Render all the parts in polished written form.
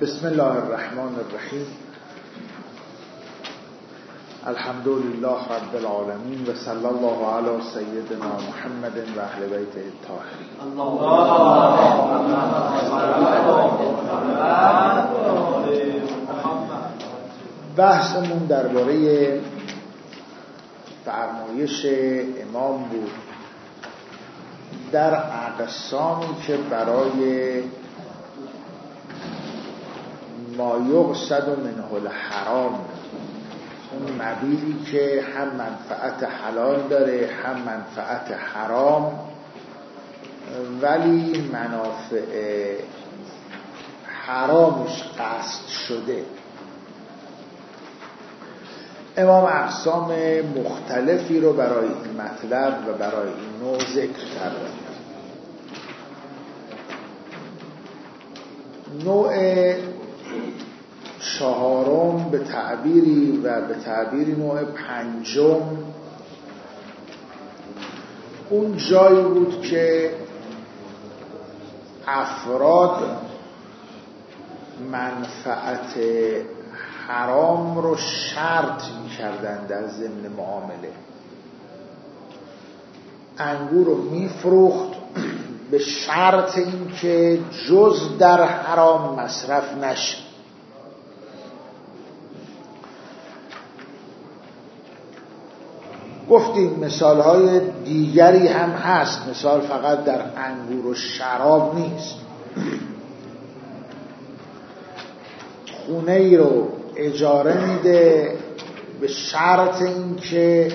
بسم الله الرحمن الرحیم. الحمد لله رب العالمین و صلی الله علی سیدنا محمد و اهل بیته الطاهرین. بحثمون درباره فرمایش امام بود در اقسامی که برای ما یقصد منه الحرام، اون مبیدی که هم منفعت حلال داره هم منفعت حرام ولی منافع حرامش قصد شده، امام اقسام مختلفی رو برای این مطلب و برای این نوع ذکر کرده. نوع چهارم به تعبیری و به تعبیری نوع پنجم اون جایی بود که افراد منفعت حرام رو شرط می‌کردن در ضمن معامله. انگور رو می‌فروخت به شرط اینکه جز در حرام مصرف نشه. گفتیم مثالهای دیگری هم هست، مثال فقط در انگور و شراب نیست. خونه ای رو اجاره میده به شرط اینکه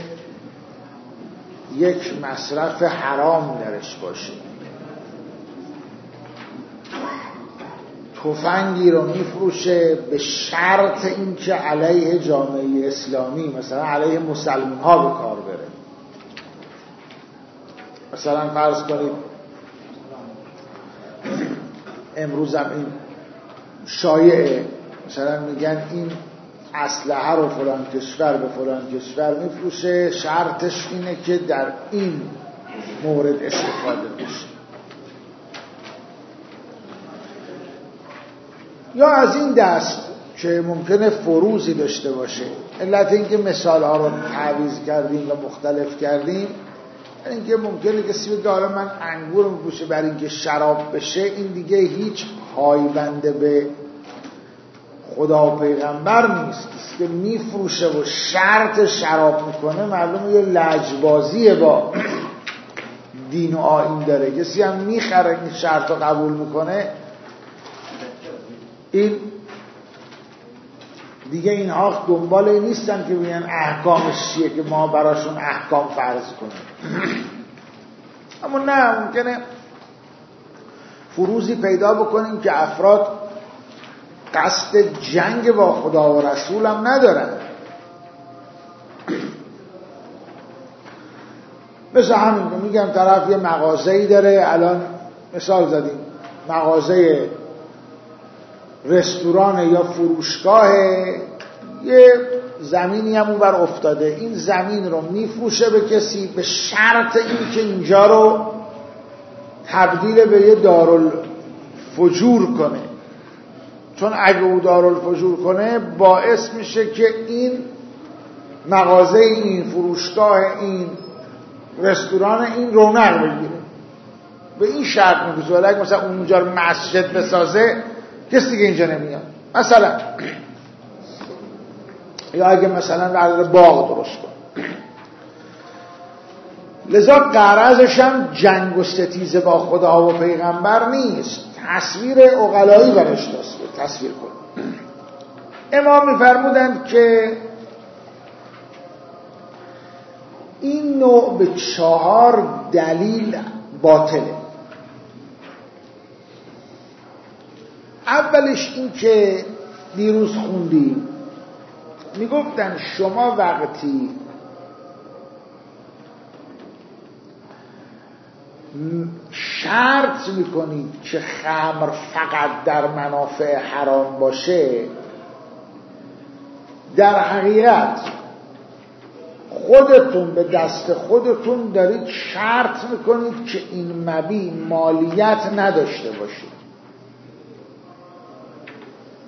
یک مصرف حرام درش باشه. تفنگی رو میفروشه به شرط اینکه علیه جامعه اسلامی، مثلا علیه مسلمان ها به کار بره. مثلا فرض کنید امروز هم این شایعه، مثلا میگن این اسلحه رو فلان کشور به فلان کشور میفروشه، شرطش اینه که در این مورد استفاده بشه. یا از این دست که ممکنه فروزی داشته باشه. علت اینکه مثالها رو تعویض کردیم و مختلف کردیم اینکه ممکنه کسی بگه حالا من انگور میفروشه برای اینکه شراب بشه، این دیگه هیچ پایبنده به خدا و پیغمبر نیست. کسی که میفروشه و شرط شراب میکنه معلومه یه لجبازیه با دین و آیین داره. کسی هم میخره این شرط رو قبول میکنه، این دیگه اینها دنبال این نیستن که بگن احکامش چیه که ما براشون احکام فرض کنیم. اما نه، ممکنه فروزی پیدا بکنیم که افراد قصد جنگ با خدا و رسول هم ندارن. مثل همین که میگم طرف یه مغازه‌ای داره، الان مثال زدیم مغازه رستوران یا فروشگاه، یه زمینی هم اون بر افتاده، این زمین رو میفروشه به کسی به شرط این که اینجا رو تبدیل به یه دارالفجور کنه، چون اگه او دارالفجور کنه باعث میشه که این مغازه، این فروشگاه، این رستوران این رونق بگیره. به این شرط میفروشه. ولی اگه مثلا اونجا رو مسجد بسازه کسی دیگه اینجا نمیاد مثلا، یا اگه مثلا قرار باغ درست کنه. لذا غرضش هم جنگ و ستیزه با خدا و پیغمبر نیست، تصویر عقلایی برش تصویر کنه. امام میفرمودند که این نوع به 4 دلیل باطله. اولش این که دیروز خوندیم، میگفتن شما وقتی شرط میکنید که خمر فقط در منافع حرام باشه، در حقیقت خودتون به دست خودتون دارید شرط میکنید که این مبیع مالیت نداشته باشه.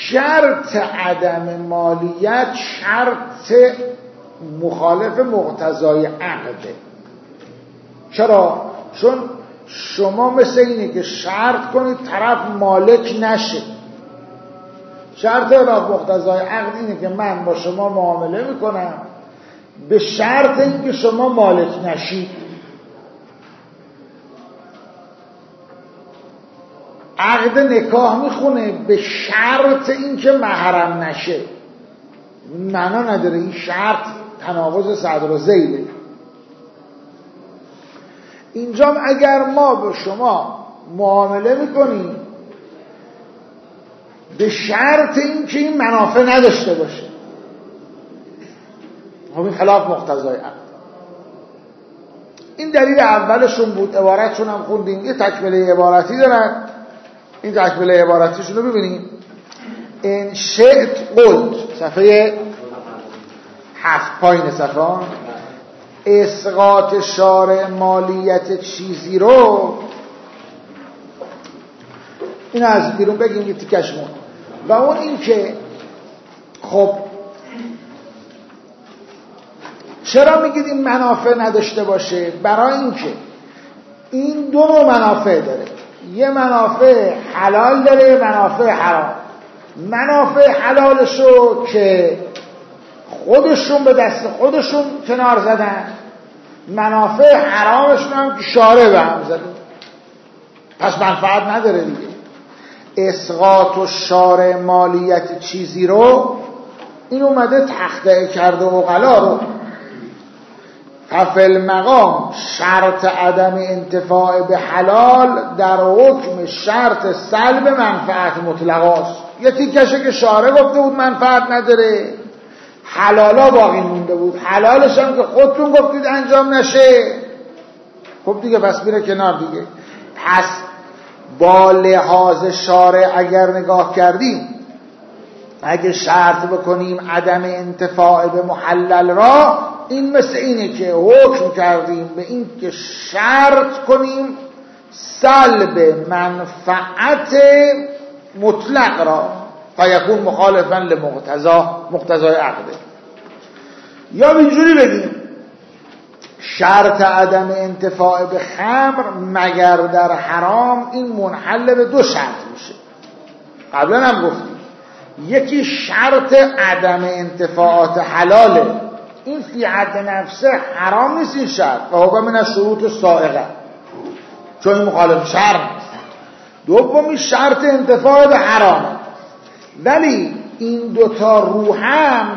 شرط عدم مالیت شرط مخالف مقتضای عقده. چرا؟ چون شما مثل اینه که شرط کنید طرف مالک نشه. شرط مقتضای عقد اینه که من با شما معامله میکنم به شرط اینکه شما مالک نشید. عقد نکاح میخونه به شرط اینکه محرم نشه. معنا نداره این شرط تناقض صدر و ذیله. اینجا اگر ما با شما معامله میکنیم به شرط اینکه این منافع نداشته باشه، همین خلاف مقتضای عقد. این دلیل اولشون بود. عبارتشون هم خوندیم، یه تکمله عبارتی دارن. این تکمله عبارتیشون رو ببینیم. این شئت قلت صفحه 7 پایین صفحه، اسقاط شارع مالیت چیزی رو، این از بیرون بگیم یه تیکش مون. و اون این که خب چرا میگید این منافع نداشته باشه؟ برای اینکه این دو نوع منافع داره. یه منافع حلال داره، یه منافع حرام. منافع حلالشو که خودشون به دست خودشون کنار زدن، منافع حرامشون هم که شارع به هم زدن، پس منفعت نداره دیگه. اسقاط و شارع مالیت چیزی رو این اومده تخته کرده عقلا رو. ففل مقام شرط عدم انتفاع به حلال در حکم شرط سلب منفعت مطلقاست. یه تیکشه که شارع گفته بود منفعت نداره، حلالا باقی مونده بود، حلالش هم که خودتون گفتید انجام نشه. خب دیگه پس میره کنار دیگه. پس با لحاظ شارع اگر نگاه کردیم، اگه شرط بکنیم عدم انتفاع به محلل را، این مثل اینه که حکم کردیم به این که شرط کنیم سلب منفعت مطلق را فیکون مخالفا لمقتضای عقده. یا اینجوری بگیم شرط عدم انتفاع به خمر مگر در حرام، این منحل به دو شرط میشه. قبلا هم گفتیم یکی شرط عدم انتفاعات حلاله، این فی حد نفسه حرام نیست این شرط و حکم من از شروط سائغه، چون این مخالف شرط نیست. دومی شرط انتفاع به حرام. ولی این دوتا رو هم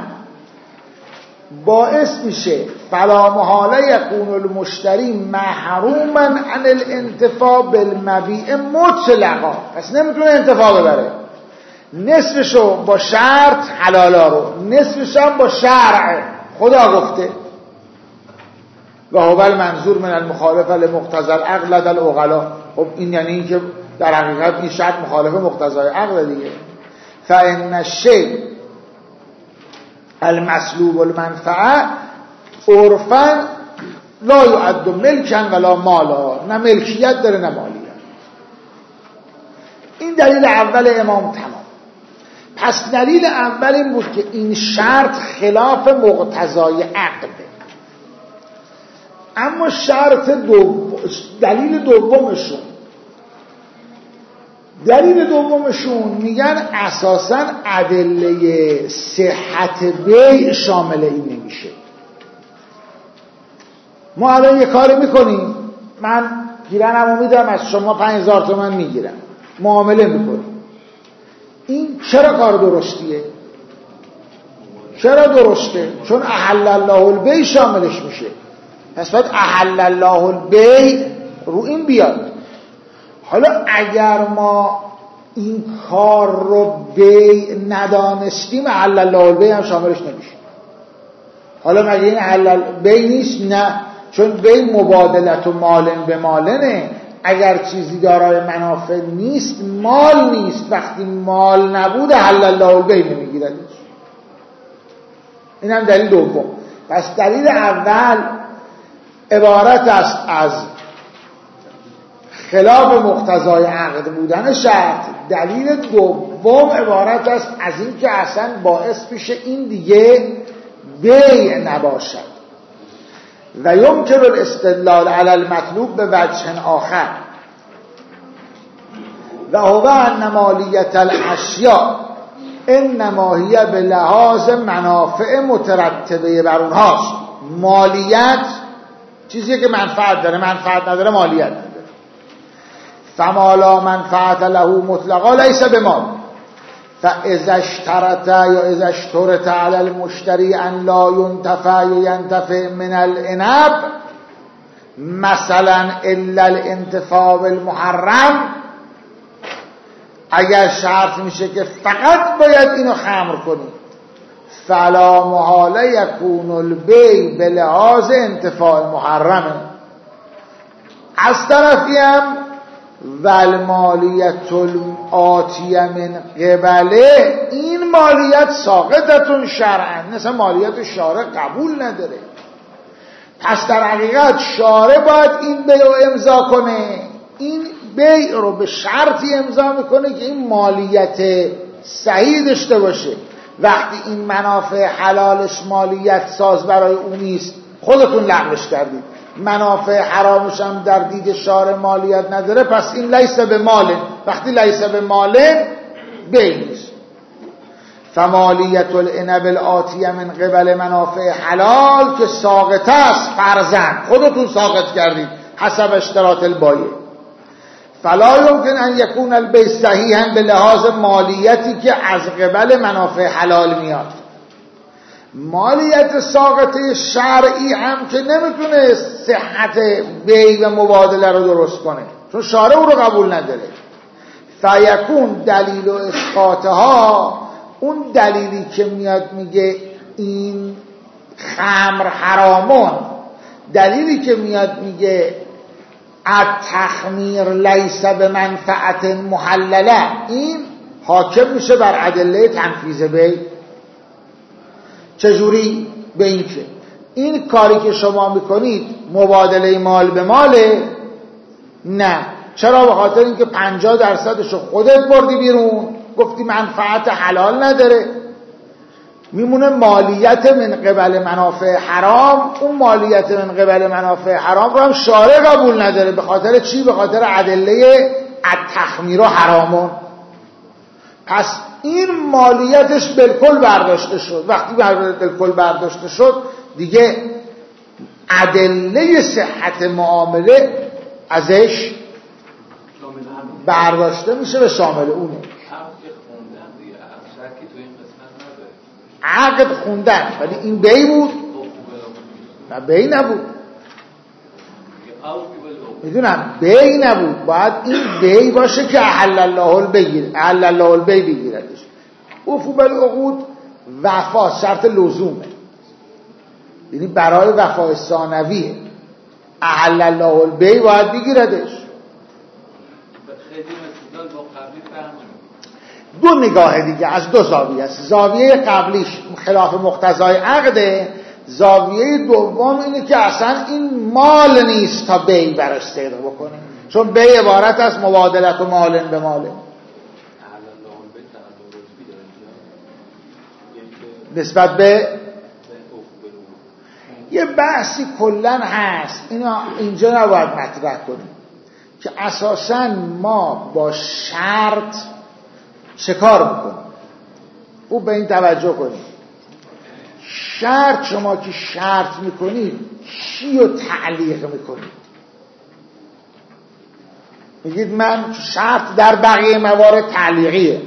باعث میشه فلا محاله یکون المشتری محروما عن الانتفاع بالمبیع مطلقا. پس نمیتونه انتفاع ببره. نصفشو با شرط حلالا رو، نصفش هم با شرع خدا گفته. و هو المنظور من المخالفه لمقتضى العقل لدى العقلاء. خب این یعنی این که در حقیقت این شرط مخالف مقتضای عقل دیگه. فإن الشيء المسلوب المنفعه عرفا لا يعد ملكا ولا مالا، نه ملکیت داره نه مالیت. این دلیل اول امام تمام. پس دلیل اول این بود که این شرط خلاف مقتضای عقده. اما شرط دلیل دومشون میگن اساساً ادله صحت بیع شامل این نمیشه. ما الان یه کاری میکنیم، من گیرنمو میدم از شما 5000 تومان میگیرم، معامله میکنیم. این چرا کار درستیه؟ چرا درسته؟ چون احل الله البیع شاملش میشه. پس باید احل الله البیع رو این بیاد. حالا اگر ما این کار رو بیع ندانستیم، احل الله البیع هم شاملش نمیشه. حالا مگه این احل بیع نیست؟ نه، چون بیع مبادلت و مالن به مالنه. اگر چیزی دارای منافع نیست مال نیست. وقتی مال نبود احل الله البیع نمیگیرد. این هم دلیل دوم. پس دلیل اول عبارت است از خلاف مقتضای عقد بودن شرط. دلیل دوم عبارت است از این که اصلا باعث پیش این دیگه بیع نباشد. و یمکن الاستدلال علی المطلوب به وجه آخر و هو ان مالیت الاشیاء انما هی به لحاظ منافع مترتبه بر اونهاست. مالیت چیزیه که منفعت داره، منفعت نداره مالیت نداره. فما لا منفعت له مطلقا لیس بمال. فاذا اشترط یا اذا اشترط علی المشتری ان لا ينتفع ینتفع من العنب مثلا الا الانتفاع بالمحرم، اگر شرط میشه که فقط باید اینو خمر کنی، فلا محاله یکون البیع به لحاظ انتفاع محرمه. از طرفی هم والمالیت الآتیه من قبله، این مالیت ساقطتون شرعا، مثلا مالیت شارع قبول نداره. پس در حقیقت شارع باید این بیع رو امضا کنه. این بیع رو به شرطی امضا میکنه که این مالیت صحیح داشته باشه. وقتی این منافع حلالش مالیت ساز برای اون نیست، خودتون لغوش کردید. منافع حرامش هم در دید شارع مالیت نداره، پس این لیس به ماله. وقتی لیس به ماله بیع نیست. فمالیت العنب الآتیه من قبل منافع حلال که ساقطه است، فرضاً خودتون ساقط کردید حسب اشتراط البایع. فلا یمکن ان یکون البیع صحیحا به لحاظ مالیتی که از قبل منافع حلال میاد. مالیت ساقطه شرعی هم که نمیتونه صحت بیع و مبادله رو درست کنه، چون شارع او رو قبول نداره. فیکون دلیل و اسقاطها، اون دلیلی که میاد میگه این خمر حرامون، دلیلی که میاد میگه التخمیر لیس به منفعت محلله، این حاکم میشه بر ادله تنفیذ بیع. چجوری؟ به این که این کاری که شما میکنید مبادله مال به ماله؟ نه. چرا؟ به خاطر اینکه 50% خودت بردی بیرون، گفتی منفعت حلال نداره، میمونه مالیت من قبل منافع حرام. اون مالیت من قبل منافع حرام رو هم شارع قبول نداره. به خاطر چی؟ به خاطر ادله التخمیر حرامون. پس این مالیتش بالکل برداشته شد. وقتی بالکل برداشته شد دیگه ادله صحت معامله ازش برداشته میشه و شامل اونه. عقد خوندن، ولی این بیع بود؟ نه بیع نبود. میدونم بیع نبود، باید این بیع باشه که احل الله البیع بگیردش. وفو بالعقود وفا شرط لزومه، یعنی برای وفای ثانویه. احل الله البیع باید بگیردش. دو نگاه دیگه از دو زاویه است. زاویه قبلیش خلاف مقتضای عقده، زاویه دوم اینه که اصلا این مال نیست تا بیع براش صدق بکنه، چون بیع عبارت از مبادلت و مالن به مالن. نسبت به یه بحثی کلن هست، اینجا نباید مطرح کنیم که اساساً ما با شرط چه کار میکنیم. او به این توجه کنید. شرط، شما که شرط میکنید چی رو تعلیق میکنید؟ میگید من شرط در بقیه موارد تعلیقیه،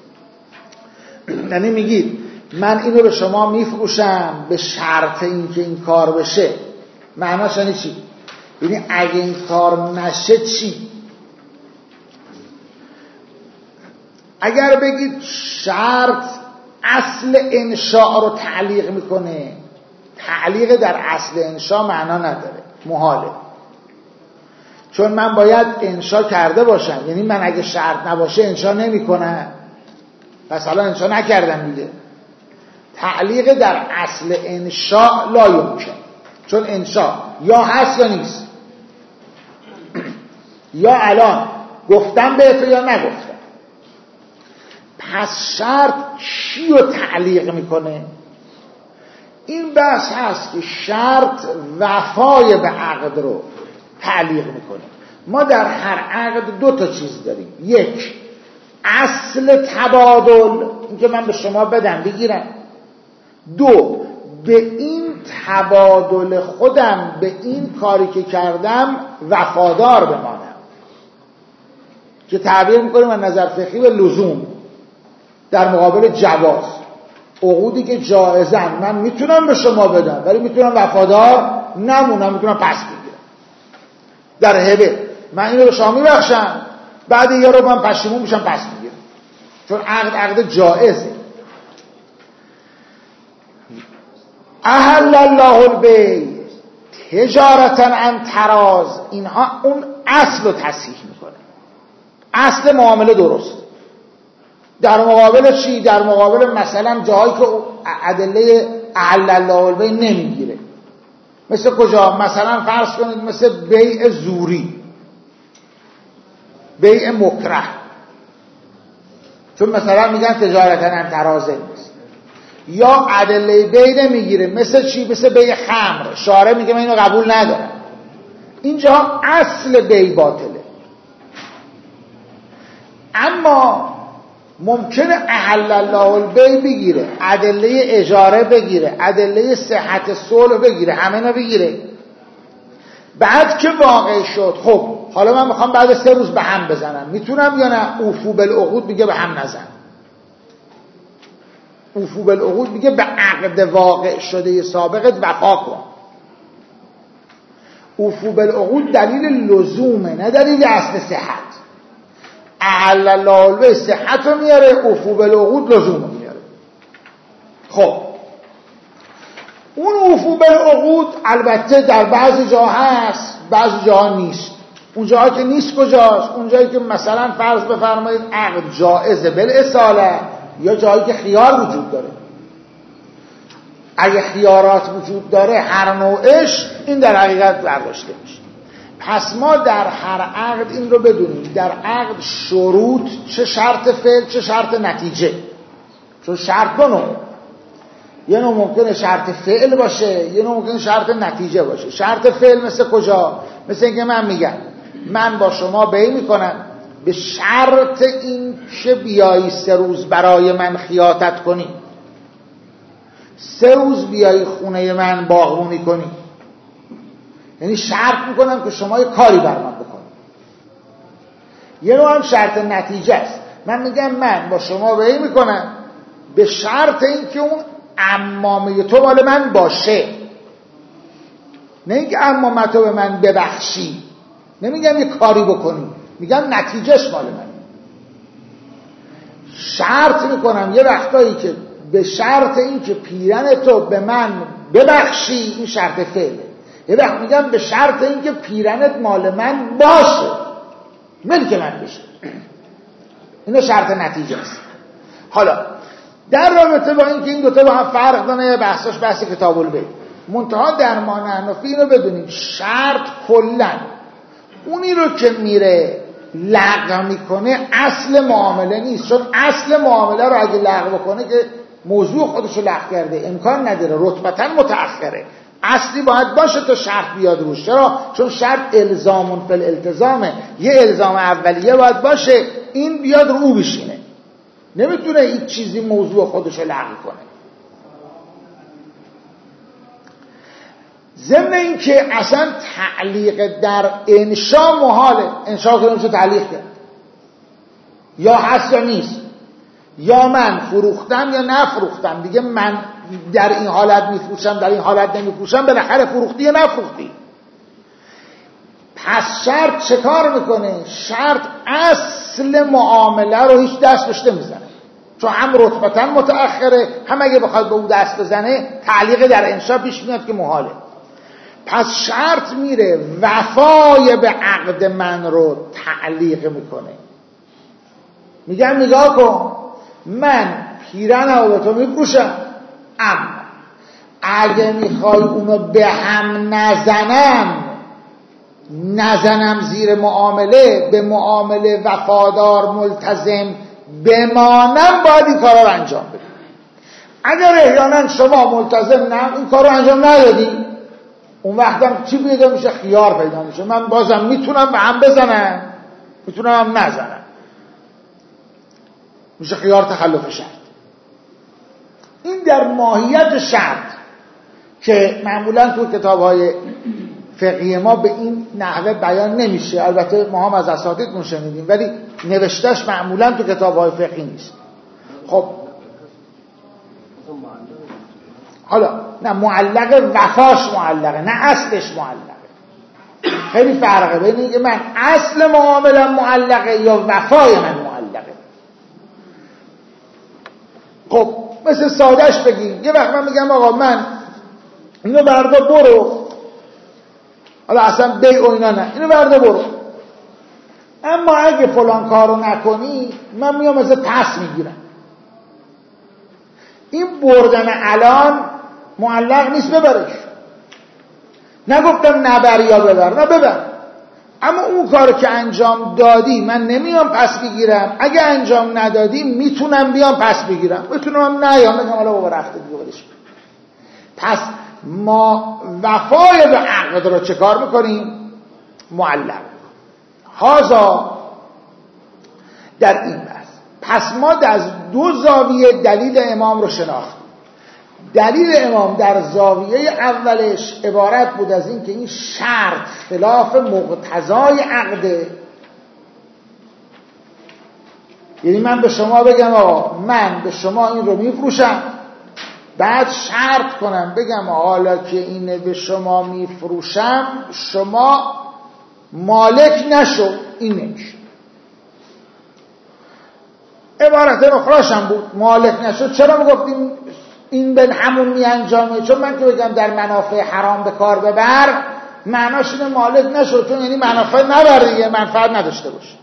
یعنی میگید من اینو به شما میفروشم به شرط اینکه این کار بشه. معناش یعنی چی؟ یعنی اگه این کار نشه چی؟ اگر بگید شرط اصل انشاء رو تعلیق میکنه، تعلیق در اصل انشاء معنا نداره، محاله. چون من باید انشاء کرده باشم، یعنی من اگه شرط نباشه انشاء نمیکنم، پس حالا انشاء نکردم دیگه. تعلیق در اصل انشاء لا یمکن، چون انشاء یا هست یا نیست. یا الان گفتم به تو یا نگفتم. پس شرط چی رو تعلیق میکنه؟ این بحث هست که شرط وفای به عقد رو تعلیق میکنه. ما در هر عقد دو تا چیز داریم. یک، اصل تبادل، اینکه من به شما بدم بگیرم. دو، به این تبادل خودم، به این کاری که کردم وفادار بمانم، که تعبیر میکنیم از نظر فقهی به لزوم در مقابل جواز. عقودی که جایزن من میتونم به شما بدم ولی میتونم وفادار نمونم، میتونم پس بگیرم. در هبه من اینو به شما میبخشم، بعد یه رو من پشیمون میشم پس میگیرم، چون عقد جایزه. احل الله البیع تجارتا عن تراض، اینها اون اصل رو تصحیح میکنه. اصل معامله درست. در مقابل چی؟ در مقابل مثلا جایی که ادله احل الله البیع نمیگیره. مثل کجا؟ مثلا فرض کنید مثل بیع زوری، بیع مکره، چون مثلا میگن تجارتا عن تراض نیست. یا ادله بیع نمیگیره، مثل چی؟ مثل بیع خمر، شارع میگه من اینو قبول ندارم. اینجا اصل بیع باطله. اما ممکنه احل الله البیع بگیره، ادله اجاره بگیره، ادله صحت صلح بگیره، همه اینا بگیره. بعد که واقع شد خب حالا من میخوام بعد 3 روز به هم بزنم، میتونم یا نه؟ اوفو بالعقود میگه به هم نزن. اوفو بالعقود میگه به عقد واقع شده سابقت وفا کن. اوفو بالعقود دلیل لزومه، نه دلیل اصل صحت. احل الله البیع صحت رو میاره، اوفو بالعقود لزوم رو میاره. خب اون اوفو بالعقود البته در بعضی جا هست، بعضی جا نیست. اون جایی که نیست کجاست؟ اون جایی که مثلا فرض بفرمایید عقد جائزه بالاصاله، یا جایی که خیار وجود داره. اگه خیارات وجود داره هر نوعش، این در حقیقت برداشته میشه. پس ما در هر عقد این رو بدونیم، در عقد شروط، چه شرط فعل چه شرط نتیجه. چون شرط دو نوع، یه نوع ممکنه شرط فعل باشه، یه نوع ممکنه شرط نتیجه باشه. شرط فعل مثل کجا؟ مثل اینکه من میگم من با شما بیع میکنم به شرط این که بیایی 3 روز برای من خیاطت کنی، 3 روز بیایی خونه من باغبونی کنی. یعنی شرط میکنم که شما یه کاری بر من بکنی. یه نوع هم شرط نتیجه است. من میگم من با شما بیع میکنم به شرط این که اون عمامه تو مال من باشه، نه اینکه عمامه تو به من ببخشی. نمیگم یه کاری بکنی، میگم نتیجهش مال من. شرط میکنم یه وقتایی که به شرط این که پیرن تو به من ببخشی، این شرط فعله. یه وقت میگم به شرط این که پیرنت مال من باشه، ملک من بشه. اینو شرط نتیجه است. حالا در رابطه با این که این دوتا با هم فرق داره، بحثش بحث کتاب البیع. منتها در ما حنفی اینو بدونیم شرط کلن اونی رو که میره لغو میکنه اصل معامله نیست. چون اصل معامله رو اگه لغو کنه که موضوع خودش رو لغو کرده، امکان نداره، رتبتاً متأخره. اصلی باید باشه تا شرط بیاد روش. چرا؟ چون شرط الزامون فی الالتزامه، یه الزام اولیه باید باشه، این بیاد رو او بشینه. نمیتونه این چیزی موضوع خودش رو لغو کنه. ضمن این که اصلا تعلیق در انشا محاله. انشا که نمیشه تعلیق کرد، یا هست یا نیست، یا من فروختم یا نفروختم. دیگه من در این حالت میفروشم در این حالت نمیفروشم، بالاخره فروختی یا نفروختی. پس شرط چه کار میکنه؟ شرط اصل معامله رو هیچ دست بهش نمیزنه، چون هم رتبتاً متأخره، هم اگه بخواد به اون دست بزنه تعلیق در انشا پیش میاد که محاله. پس شرط میره وفای به عقد من رو تعلیق میکنه. میگم نگاه کن، من پیرن رو به تو میفروشم، اما اگه میخوای اونو به هم نزنم نزنم زیر معامله، به معامله وفادار ملتزم بمانم، باید این کارا رو انجام بدم. اگر احیانا شما ملتزم این کار رو انجام ندادی، اون وقتم چی پیدا میشه؟ خیار پیدا میشه. من بازم میتونم به هم بزنم، میتونم هم نزنم، میشه خیار تخلف شرط. این در ماهیت شرط که معمولا تو کتاب‌های فقهی ما به این نحوه بیان نمیشه. البته ما هم از اساتیدمون شنیدیم، ولی نوشتهش معمولا تو کتاب‌های فقهی نیست. خب حالا نه معلقه وفاش معلقه، نه اصلش معلقه. خیلی فرقه بین اینکه من اصل معاملم معلقه یا وفای من معلقه. خب مثل سادهش بگیم، یه وقت من میگم آقا من اینو بردا برو، حالا اصلا بیع و اینا نه، اینو بردا برو، اما اگه فلان کارو نکنی من میام ازت پس میگیرم. این بردن الان معلق نیست، ببرش. نگفتم نبر یا ببر، نه ببر، اما اون کارو که انجام دادی من نمیام پس بگیرم. اگه انجام ندادی میتونم بیام پس بگیرم، میتونم نیام بگم حالا بابا رفته دیگه ولش. پس ما وفای به عقد رو چه کار میکنیم؟ معلق. هازا در این بحث. پس ما از دو زاویه دلیل امام رو شناختیم. دلیل امام در زاویه اولش عبارت بود از این که این شرط خلاف مقتضای عقده. یعنی من به شما بگم آقا من به شما این رو میفروشم، بعد شرط کنم بگم حالا که اینه به شما میفروشم شما مالک نشو، این نمیشه. عبارت اخراش هم بود مالک نشو. چرا میگفتیم این به همون میانجامه؟ چون من که بگم در منافع حرام به کار ببر، معناش اینه مالک نشو، چون یعنی منافع نبر دیگه، منفعت نداشته باشه.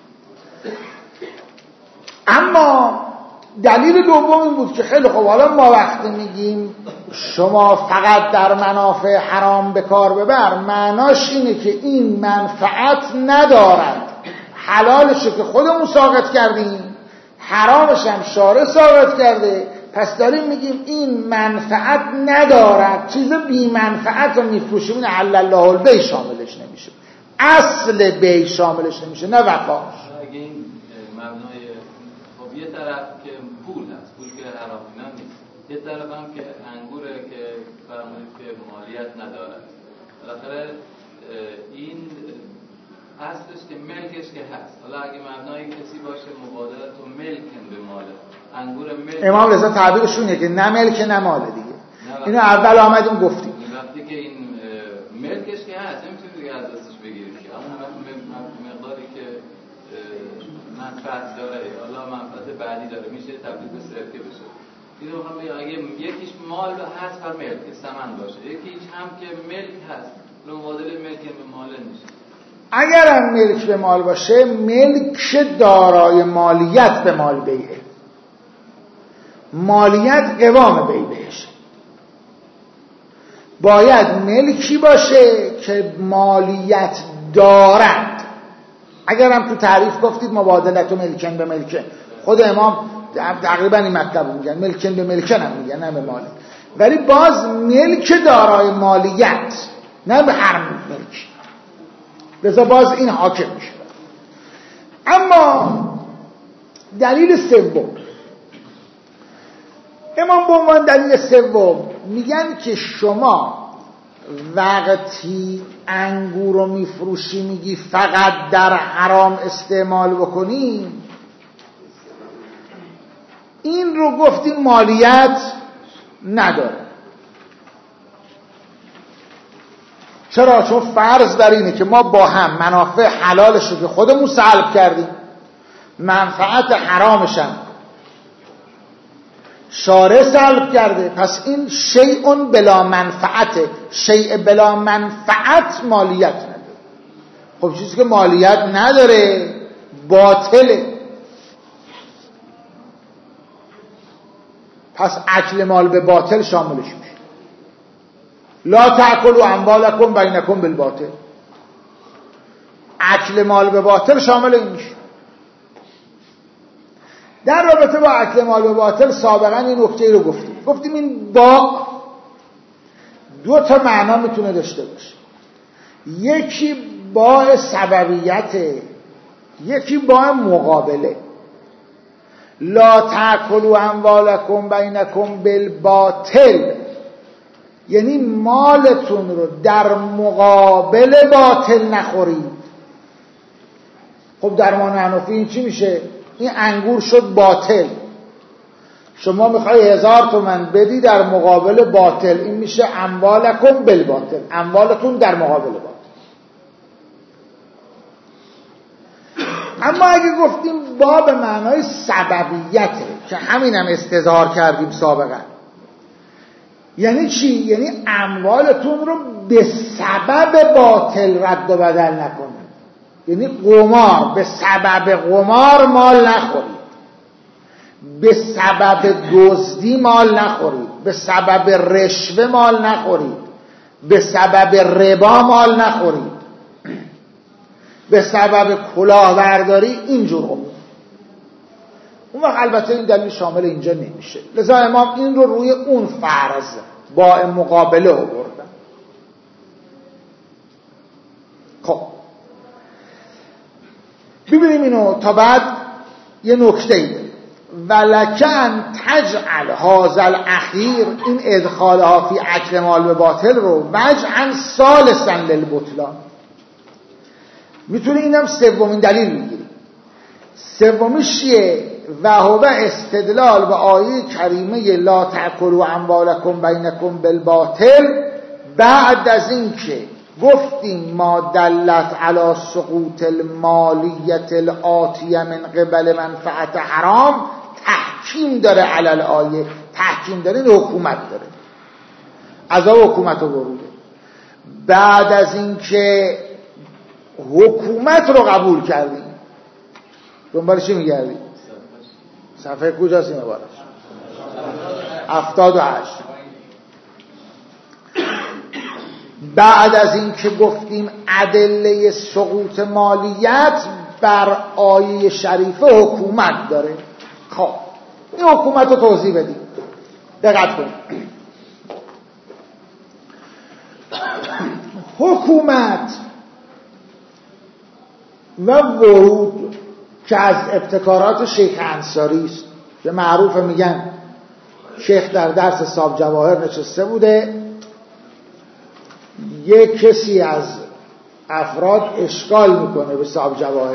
اما دلیل دوم این بود که خیلی خوب، حالا ما وقتی میگیم شما فقط در منافع حرام به کار ببر، معناش اینه که این منفعت ندارد. حلالشه که خودمون ساقط کردیم، حرامش هم شارع ساقط کرده، پس داریم میگیم این منفعت ندارد. چیز بی منفعت رو میفروشیم، این حل الله البیع شاملش نمیشه، اصل بیع شاملش نمیشه، نه وفاش. اگه این مبنای خب یه طرف که پول هست، پول که حرام نیست، یه طرف هم که انگوره که فرمودید که مالیت ندارد، بالاخره این اصلش که ملکش که هست. حالا اگه مبنای کسی باشه مبادلت و ملکن به ماله، انگور ملک، امام رضا تعبیرشونه که نه ملک نه ماله دیگه. اینو اول آمدیم گفتیم وقتی که این ملکش که هست نمیتونی دیگه از دستش بگیری که اما مقداری که منفعت داره، حالا منفعت بعدی داره، میشه تبدیل به سرکه بشه. اینو هم اگه یکیش مال هست بر ملک ثمن باشه، یکیش هم که ملک هست به مبادله ملک به مال نیست. اگر هم ملک به مال باشه، ملک دارای مالیت به مال بیعه، مالیت قوام بیعش. باید ملکی باشه که مالیت دارد. اگر هم تو تعریف گفتید مبادلت و ملکن به ملکن، خود امام تقریبا این مطلب میگن، ملکن به ملکن هم میگن، نه به مالک، ولی باز ملک دارای مالیت، نه به هر ملک، لذا باز این حاکم میشه. اما دلیل سوم، امام به عنوان دلیل سوم میگن که شما وقتی انگور رو میفروشی میگی فقط در حرام استعمال بکنی، این رو گفتیم مالیت نداره. چرا؟ چون فرض بر اینه که ما با هم منافع حلالش رو که خودمون سلب کردیم، منفعت حرامش هم شارع سلب کرده، پس این شیء بلا منفعته. شیء بلا منفعت مالیت نداره. خب چیزی که مالیت نداره باطله، پس اکل مال به باطل شاملش میشه. لا تأکلوا اموالکم بینکم بالباطل. اکل مال به باطل شامل این میشه. در رابطه با اکل مال به باطل سابقا این نکته رو گفتیم این باغ دو تا معنا میتونه داشته باشه. یکی باع سببیته، یکی باع مقابله. لا تأکلوا اموالکم بینکم بالباطل، یعنی مالتون رو در مقابل باطل نخورید. خب در ما حنفی این چی میشه؟ این انگور شد باطل، شما میخوای 1000 تومان بدی در مقابل باطل، این میشه اموالکم بالباطل، اموالتون در مقابل باطل. اما اگه گفتیم با به معنای سببیته که همین هم استظهار کردیم سابقا، یعنی چی؟ یعنی اموالتون رو به سبب باطل رد و بدل نکنید. یعنی قمار، به سبب قمار مال نخورید، به سبب دزدی مال نخورید، به سبب رشوه مال نخورید، به سبب ربا مال نخورید، به سبب کلاهبرداری اینجور امور. اون وقت البته این دلیل شامل اینجا نمیشه، لذا امام این رو روی اون فرض با مقابله آوردن. خب ببینیم اینو تا بعد یه نکته ای داریم. ولکن تجعل هذا الاخیر، این ادخالها فی اکل مال به باطل رو وجعا ثالثا للبطلان، میتونه اینم سومین دلیل میگیریم. سومیش چیه؟ و هو استدلال به آیه کریمه لا تأکلوا اموالکم بینکم بالباطل، بعد از این که گفتیم ما دلت علی سقوط المالیت الآتیه من قبل منفعت حرام، تحکیم داره علی الآیه، تحکیم داره، این حکومت داره، عذاب حکومت رو بروده. بعد از این که حکومت رو قبول کردیم، دنبال چی میگردیم؟ صفحه کجاست این عبارش؟ 78. بعد از این که گفتیم ادله سقوط مالیت بر آیه شریفه حکومت داره، خب این حکومت رو توضیح بدیم. دقت کنید، حکومت و ورود که از ابتکارات شیخ انصاری است که معروفه، میگن شیخ در درس صاحب جواهر نشسته بوده، یک کسی از افراد اشکال میکنه به صاحب جواهر،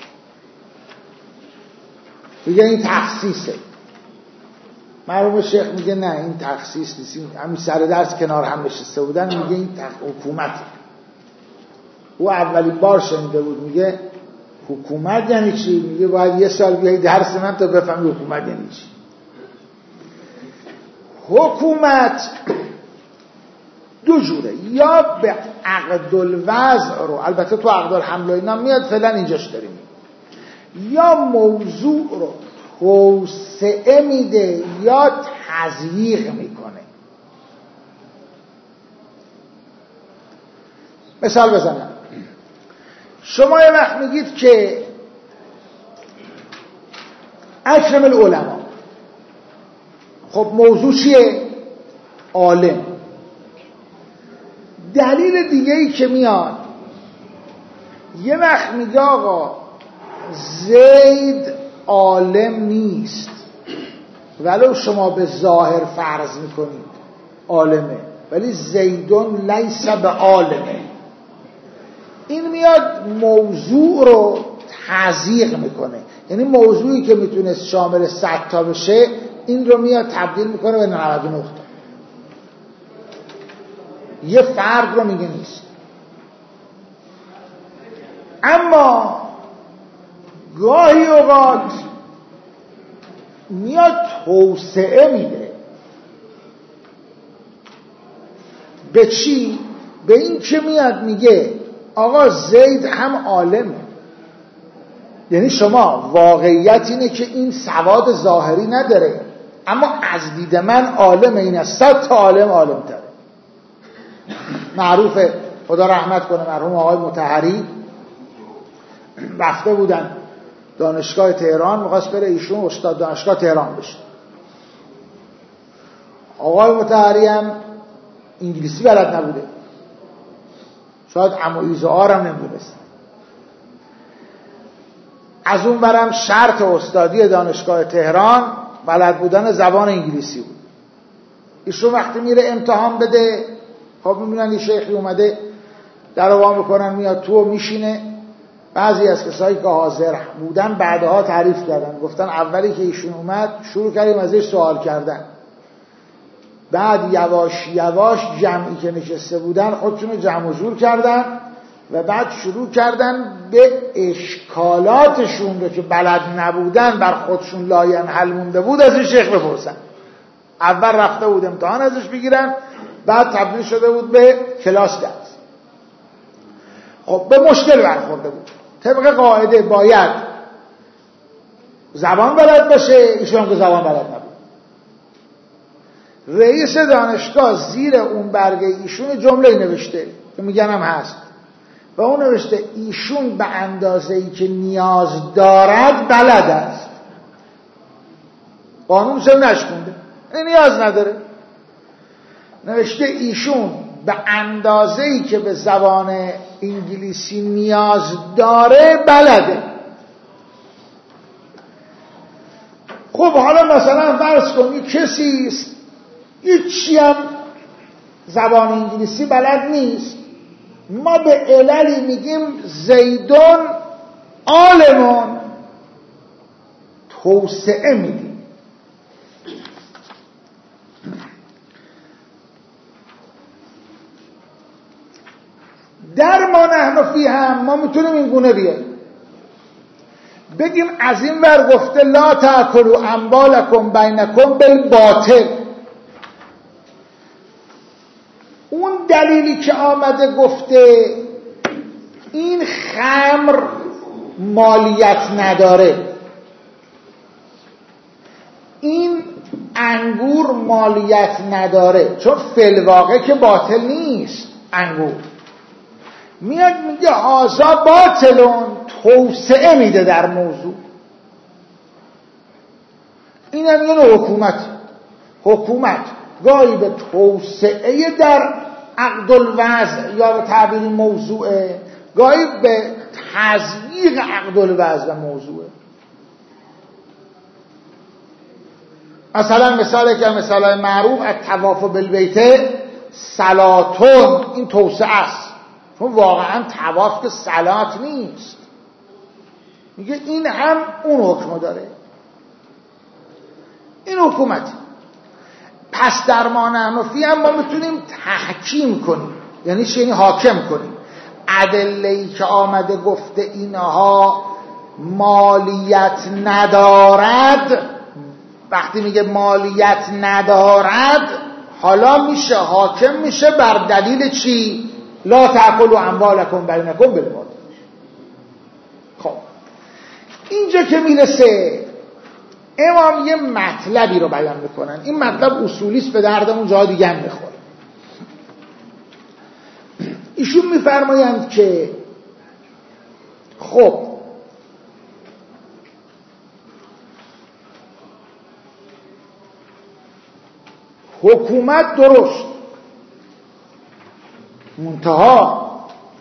میگه این تخصیصه. معروف شیخ میگه نه این تخصیص نیست، همین سر درس کنار هم نشسته بودن، میگه این حکومته. او اولین بار شنیده بود، میگه حکومت یعنی چی؟ میگه باید یه سال بیایی درس من تا بفهمی حکومت یعنی چی. حکومت دو جوره، یا به عقد الوضع رو، البته تو عقد الحمل و اینا میاد، فعلا اینجاش داریم، یا موضوع رو توسعه میده یا تضییق میکنه. مثال بزنم، شما یه وقت میگید که اکرم العلماء، خب موضوع چیه؟ عالم. دلیل دیگه ای که میاد، یه وقت میگه آقا زید عالم نیست، ولو شما به ظاهر فرض میکنید عالمه، ولی زیدون لیس به عالمه. این میاد موضوع رو تضییق میکنه، یعنی موضوعی که میتونست شامل 100 تا بشه، این رو میاد تبدیل میکنه به 99 تا. یه فرد رو میگه نیست. اما گاهی اوقات میاد توسعه میده. به چی؟ به این که میاد میگه آقا زید هم عالمه، یعنی شما واقعیت اینه که این سواد ظاهری نداره، اما از دید من عالمه، این از 100 تا عالم تره. معروفه، خدا رحمت کنه مرحوم آقای مطهری، رفته بودن دانشگاه تهران، میخواست بره ایشون استاد دانشگاه تهران بشه. آقای مطهری هم انگلیسی بلد نبوده، شاید عمو ایزه‌آر هم نمیدونست. از اون برم شرط استادی دانشگاه تهران بلد بودن زبان انگلیسی بود. ایشون وقتی میره امتحان بده، خب میبینن یه شیخی اومده در وا میکنن، میاد تو و میشینه. بعضی از کسایی که حاضر بودن بعدها تعریف کردن، گفتن اولی که ایشون اومد شروع کردیم ازش سوال کردن، بعد یواش یواش جمعی که نشسته بودن خودشون جمع و جور کردن و بعد شروع کردن به اشکالاتشون رو که بلد نبودن بر خودشون لاینحل مونده بود از این شیخ بپرسن. اول رفته بود امتحان ازش بگیرن، بعد تبدیل شده بود به کلاس درس. خب به مشکل برخورده بود. طبق قاعده باید زبان بلد باشه، ایشون که زبان بلد نبود. رئیس دانشگاه زیر اون برگه ایشون جمله نوشته که میگنم هست و اون نوشته ایشون به اندازه‌ای که نیاز دارد بلد است. قانون چه نشکنده، نیاز نداره. نوشته ایشون به اندازه‌ای که به زبان انگلیسی نیاز داره بلده. خب حالا مثلا فرض کنید کسی است هیچی هم زبان انگلیسی بلد نیست، ما به عللی میگیم زیدون عالمون، توسعه میدیم. در ما نحن فی هم ما میتونیم این گونه بیاریم، بگیم از این ور گفته لا تأکلوا اموالکم بینکم بالباطل، اون دلیلی که آمده گفته این خمر مالیت نداره، این انگور مالیت نداره، چون فی‌الواقع که باطل نیست انگور، میاد میگه هازا باطلون، توسعه میده در موضوع. این هم یه حکومت گاهی به توسعه در عقد الوضع یا به تعبیر موضوعه، گاهی به تضییق عقد الوضع موضوعه. مثلا مثالی که مثال معروف الطواف بالبیت صلاتون، این توسعه است، چون واقعا طواف که صلات نیست. میگه این هم اون حکم داره، این حکومت. پس در ما نحنفی هم ما میتونیم تحکیم کنیم، یعنی حاکم کنیم. ادله‌ای که آمده گفته اینها مالیت ندارد، وقتی میگه مالیت ندارد حالا میشه حاکم میشه بر دلیل چی؟ لا تأکلوا اموالکم بینکم بالباطل. خب اینجا که میرسه امام یه مطلبی رو بیان میکنن، این مطلب اصولیست، به دردمون جا دیگه هم میخوره. ایشون میفرمایند که خب حکومت درست، منتها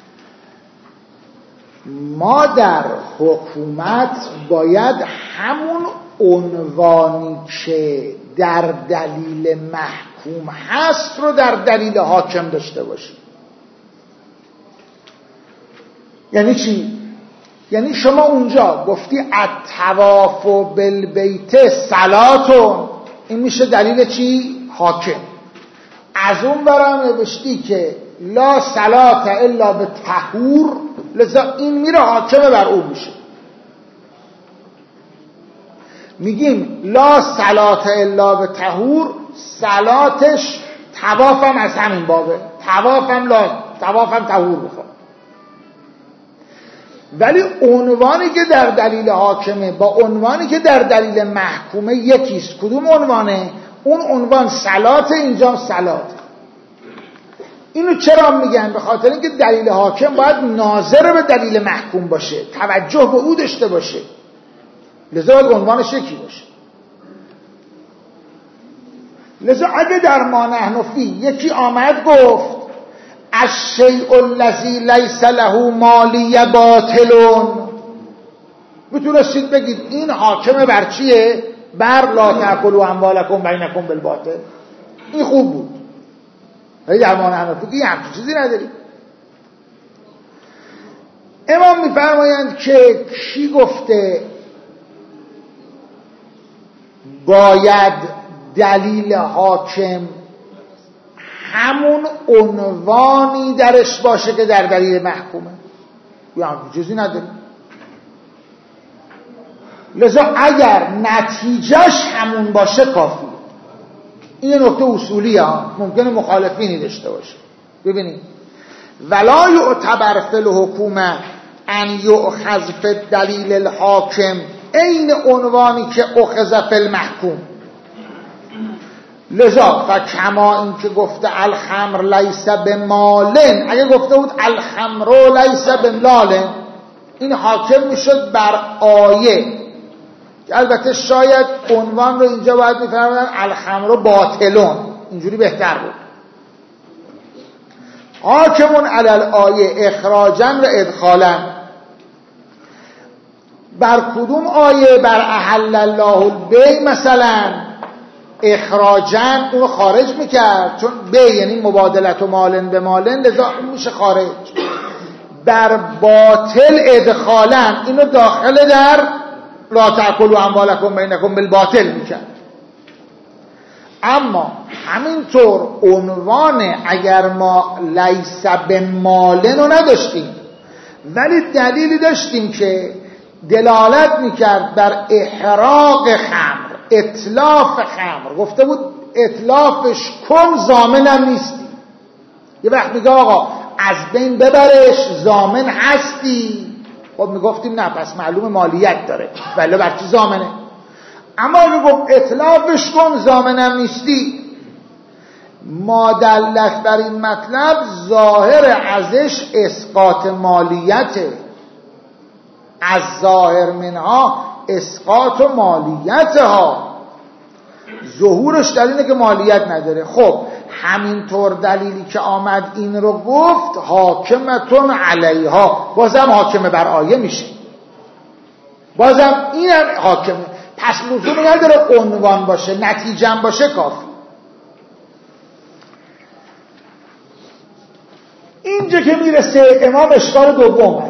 ما در حکومت باید همون عنوانی که در دلیل محکوم هست رو در دلیل حاکم داشته باشیم. یعنی چی؟ یعنی شما اونجا گفتی الطواف بالبیت صلاتون، این میشه دلیل چی؟ حاکم. از اون برام نوشتی که لا صلات الا به طهور، لذا این میره حاکم بر اون میشه. میگیم لا صلات الا به طهور، صلاتش طوافم از همین بابه، طوافم طهور بخواد. ولی عنوانی که در دلیل حاکمه با عنوانی که در دلیل محکومه یکیست. کدوم عنوانه؟ اون عنوان صلات، اینجا صلات. اینو چرا میگن؟ به خاطر اینکه دلیل حاکم باید ناظر به دلیل محکوم باشه، توجه به او داشته باشه، لذا باید عنوانش یکی باشه. لذا اگه در ما نحن فی یکی آمد گفت الشیء الذی لیس له مالی باطلون، میتونستید بگید این حاکم بر چیه؟ بر لا تأکلوا اموالکم بینکم بالباطل. این خوب بود. ولی در ما نحن فی یه همچین چیزی نداریم. امام میفرمایند که کی گفته باید دلیل حاکم همون عنوانی درش باشه که در دلیل محکومه؟ یا همچین چیزی نداریم. لذا اگر نتیجهش همون باشه کافی. این نکته اصولی ها، ممکنه مخالفینی داشته باشه. ببینید ولا یعتبر فی الحکومه ان یؤخذ فی الدلیل الحاکم این عنوانی که اخذ فی المحکوم. لذا فکما این که گفته الخمر لیس بمالن، اگه گفته بود الخمر لیس بمالن این حاکم میشد بر آیه. البته شاید عنوان رو اینجا باید میفرمودن الخمر باطلون، اینجوری بهتر بود. حاکمون علی الآیه اخراجا و ادخالا. بر کدوم آیه؟ بر احل الله البیع مثلا اخراجا اونو خارج میکرد، چون بیع یعنی مبادلت و مالن به مالن، لذا میشه خارج. بر باطل ادخالا اینو داخل در لا تأکلوا اموالکم بینکم بالباطل میکرد. اما همینطور عنوان اگر ما لیس بمالن رو نداشتیم ولی دلیلی داشتیم که دلالت میکرد بر احراق خمر، اتلاف خمر، گفته بود اتلافش کن ضامنم نیستی. یه وقت میگه آقا از بین ببرش ضامن هستی، خب میگفتیم نه پس معلوم مالیت داره ولی بر چی ضامنه؟ اما اگه گفت اتلافش کن ضامنم نیستی، ما دلت بر این مطلب ظاهر ازش اسقاط مالیته، از ظاهر منها اسقاط و مالیتها، ظهورش دلیله که مالیت نداره. خب همینطور دلیلی که آمد این رو گفت حاکمتون علیها، بازم حاکم بر آیه میشه، بازم این حاکمه. پس لزومی نداره عنوان باشه، نتیجه باشه کافی. اینجا که میرسه امام اشکال دوم.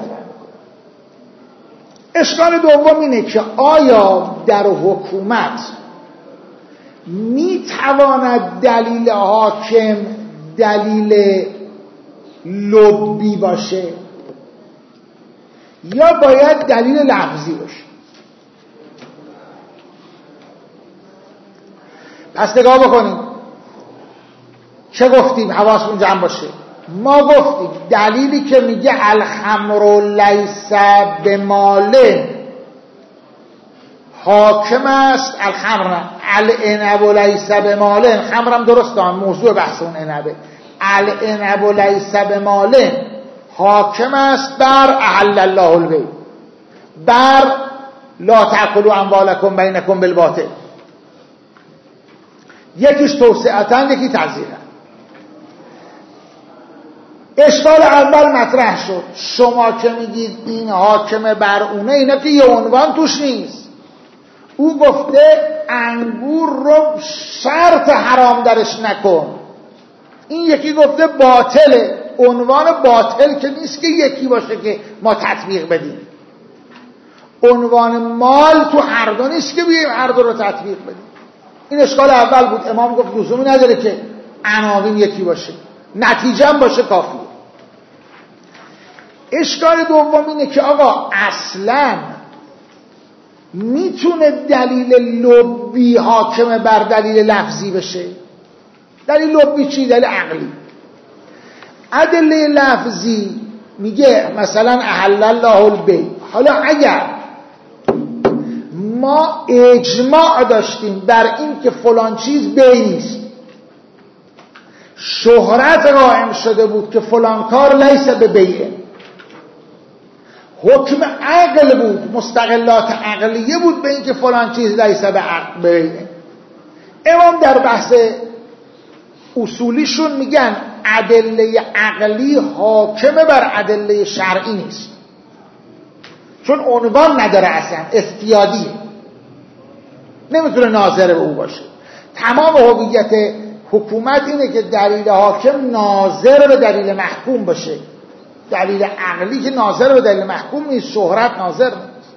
اشکال دوم اینه که آیا در حکومت میتواند دلیل حاکم دلیل لبی باشه یا باید دلیل لفظی باشه؟ پس نگاه بکنیم چه گفتیم، حواسمون جمع باشه. ما گفتیم دلیلی که میگه الخمر لیس بمالن حاکم است، الخمر نه العنب لیس بمالن، خمرم درست دارم موضوع بحث اون عنبه، العنب لیس بمالن حاکم است بر احل الله البیع، بر لا تأکلوا اموالکم بینکم بالباطل. یکیش توسعتن یکی تزییرن. اشکال اول مطرح شد، شما که میگید این حاکم بر اونه، اینا که یه عنوان توش نیست. او گفته انگور رو شرط حرام درش نکن، این یکی گفته باطله. عنوان باطل که نیست که یکی باشه که ما تطبیق بدیم. عنوان مال تو هر دو نیست که بیایم هر دو رو تطبیق بدیم. این اشکال اول بود. امام گفت لزومی نداره که عناوین یکی باشه، نتیجه هم باشه کافیه. اشکال دوم اینه که آقا اصلا میتونه دلیل لبی حاکم بر دلیل لفظی بشه؟ دلیل لبی چی؟ دلیل عقلی. ادله لفظی میگه مثلا احل الله البیع. حالا اگر ما اجماع داشتیم بر این که فلان چیز بیع نیست، شهرت قائم شده بود که فلان کار لیس به بیعه، حکم عقل بود، مستقلات عقلیه بود به این که فلان چیز لیس به بیعه. امام در بحث اصولیشون میگن ادله عقلی حاکمه بر ادله شرعی نیست، چون عنوان نداره، اصلا استیادیه، نمیتونه ناظر به او باشه. تمام هویت حکومت اینه که دلیل حاکم ناظر به دلیل محکوم باشه، دلیل عقلی که ناظر به دلیل محکوم نیست، شهرت ناظر نیست.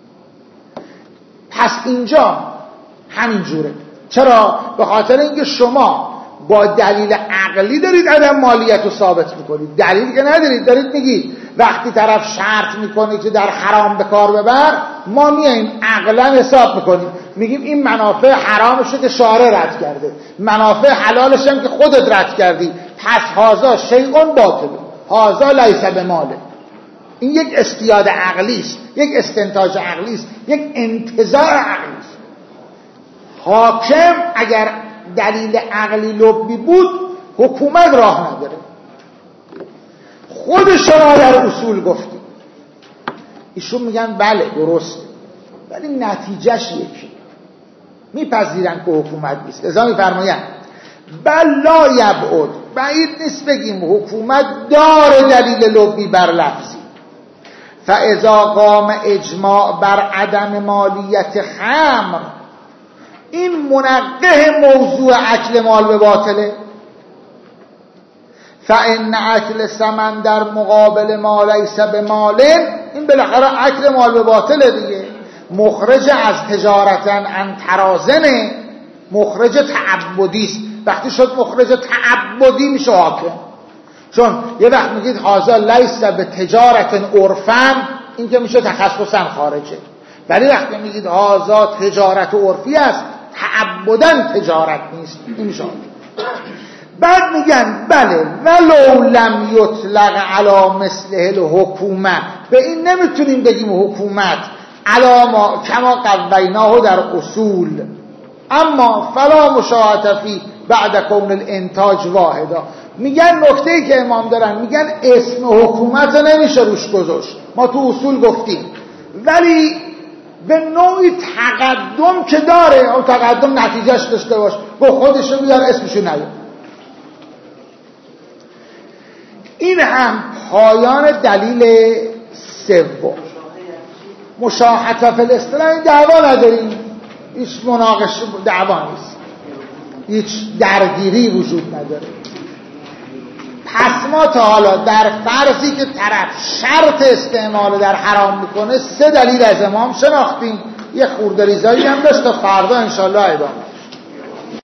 پس اینجا همین جوره. چرا؟ به خاطر اینکه شما با دلیل عقلی دارید عدم مالیت رو ثابت میکنید، دلیل که ندارید، دارید میگید وقتی طرف شرط میکنه که در حرام به کار ببر، ما میاییم عقلا حساب میکنیم، میگیم این منافع حرامشه که شارع رد کرده، منافع حلالش هم که خودت رد کردی، پس هازا شیء باطل، هازا لیس بماله. این یک استیاد عقلی است، یک استنتاج عقلی است، یک انتزاع عقلی است. حاکم اگر دلیل عقلی لبی بود حکومت راه نداره. خود شما در اصول گفتید، ایشون میگن بله درسته، ولی نتیجهش یکی، میپذیرن که حکومت نیست. لذا میفرماین بل لا یبعد، بعید نیست بگیم حکومت داره دلیل لبی بر لفظی. فاذا قام اجماع بر عدم مالیت خمر، این منقه موضوع اکل مال به باطله. فان اکل ثمن در مقابل ما لیس بمال، این بالاخره اکل مال به باطله دیگه، مخرج از تجارتا عن ترازنه، مخرج تعبدی است. وقتی شد مخرج تعبدی میشه حاکم، چون یه وقت میگید هذا لیس به تجارت عرفا، این که میشه تخصصا خارجه، ولی وقتی میگید هذا تجارت عرفی است، تعبداً تجارت نیست، این میشه. بعد میگن بله ولو لم یطلق علی مثله الحکومه، به این نمیتونیم بگیم حکومت علاما کما قویناه در اصول، اما فلا مشاهده فی بعد کون الانتاج واحدا. میگن نکته‌ای که امام دارن، میگن اسم حکومت نمیشه روش گذاشت، ما تو اصول گفتیم، ولی به نوعی تقدم که داره، اون تقدم نتیجهش داشته باش، با خودشو بیار اسمشو نیار. این هم پایان دلیل سوم. مشاهده فی الاصطلاح دعوا نداریم، هیچ مناقشه دعوا نیست، هیچ درگیری وجود نداره. پس ما تا حالا در فرضی که طرف شرط استعمال در حرام میکنه 3 دلیل از امام شناختیم، یه خورده ریزایی هم داشت، تا فردا انشالله ادامه.